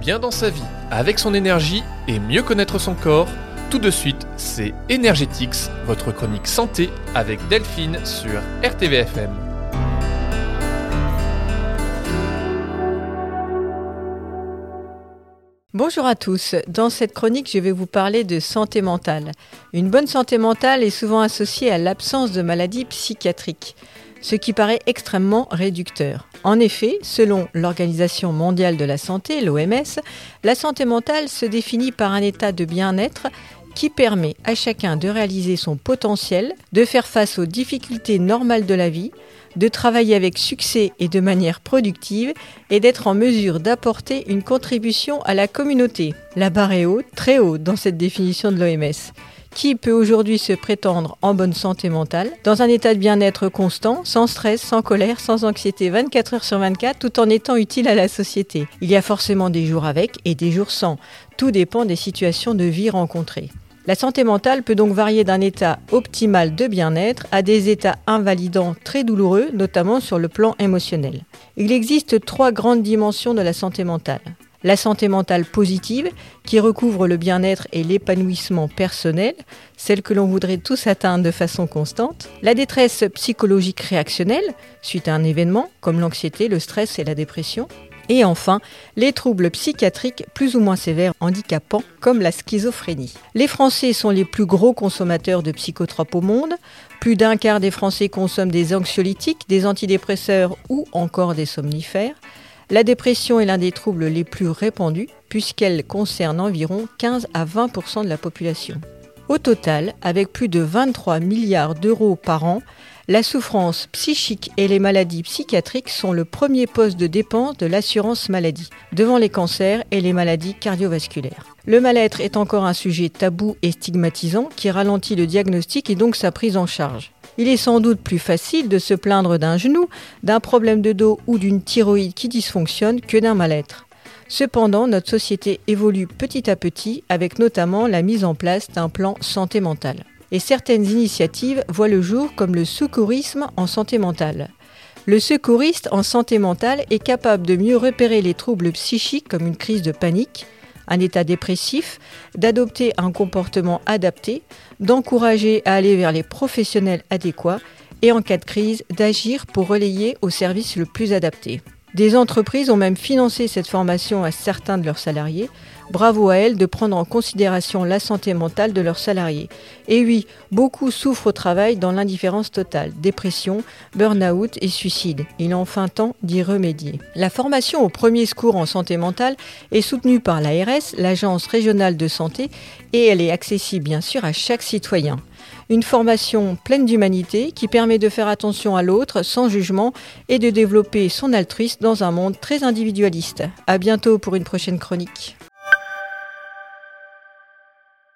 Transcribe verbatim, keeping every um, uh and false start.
bien dans sa vie, avec son énergie et mieux connaître son corps. Tout de suite, c'est Energetics, votre chronique santé avec Delphine sur R T V F M. Bonjour à tous, dans cette chronique je vais vous parler de santé mentale. Une bonne santé mentale est souvent associée à l'absence de maladies psychiatriques, ce qui paraît extrêmement réducteur. En effet, selon l'Organisation mondiale de la santé, l'O M S, la santé mentale se définit par un état de bien-être qui permet à chacun de réaliser son potentiel, de faire face aux difficultés normales de la vie, de travailler avec succès et de manière productive et d'être en mesure d'apporter une contribution à la communauté. La barre est haute, très haute dans cette définition de l'O M S. Qui peut aujourd'hui se prétendre en bonne santé mentale, dans un état de bien-être constant, sans stress, sans colère, sans anxiété, vingt-quatre heures sur vingt-quatre, tout en étant utile à la société? Il y a forcément des jours avec et des jours sans. Tout dépend des situations de vie rencontrées. La santé mentale peut donc varier d'un état optimal de bien-être à des états invalidants très douloureux, notamment sur le plan émotionnel. Il existe trois grandes dimensions de la santé mentale. La santé mentale positive, qui recouvre le bien-être et l'épanouissement personnel, celle que l'on voudrait tous atteindre de façon constante. La détresse psychologique réactionnelle, suite à un événement, comme l'anxiété, le stress et la dépression. Et enfin, les troubles psychiatriques plus ou moins sévères, handicapants, comme la schizophrénie. Les Français sont les plus gros consommateurs de psychotropes au monde. Plus d'un quart des Français consomment des anxiolytiques, des antidépresseurs ou encore des somnifères. La dépression est l'un des troubles les plus répandus, puisqu'elle concerne environ quinze à vingt pour cent de la population. Au total, avec plus de vingt-trois milliards d'euros par an, la souffrance psychique et les maladies psychiatriques sont le premier poste de dépense de l'assurance maladie, devant les cancers et les maladies cardiovasculaires. Le mal-être est encore un sujet tabou et stigmatisant qui ralentit le diagnostic et donc sa prise en charge. Il est sans doute plus facile de se plaindre d'un genou, d'un problème de dos ou d'une thyroïde qui dysfonctionne que d'un mal-être. Cependant, notre société évolue petit à petit avec notamment la mise en place d'un plan santé mentale. Et certaines initiatives voient le jour comme le secourisme en santé mentale. Le secouriste en santé mentale est capable de mieux repérer les troubles psychiques comme une crise de panique, un état dépressif, d'adopter un comportement adapté, d'encourager à aller vers les professionnels adéquats et en cas de crise, d'agir pour relayer au service le plus adapté. Des entreprises ont même financé cette formation à certains de leurs salariés. Bravo à elles de prendre en considération la santé mentale de leurs salariés. Et oui, beaucoup souffrent au travail dans l'indifférence totale, dépression, burn-out et suicide. Il est enfin temps d'y remédier. La formation au premier secours en santé mentale est soutenue par l'A R S, l'Agence régionale de santé, et elle est accessible bien sûr à chaque citoyen. Une formation pleine d'humanité qui permet de faire attention à l'autre sans jugement et de développer son altruisme dans un monde très individualiste. À bientôt pour une prochaine chronique.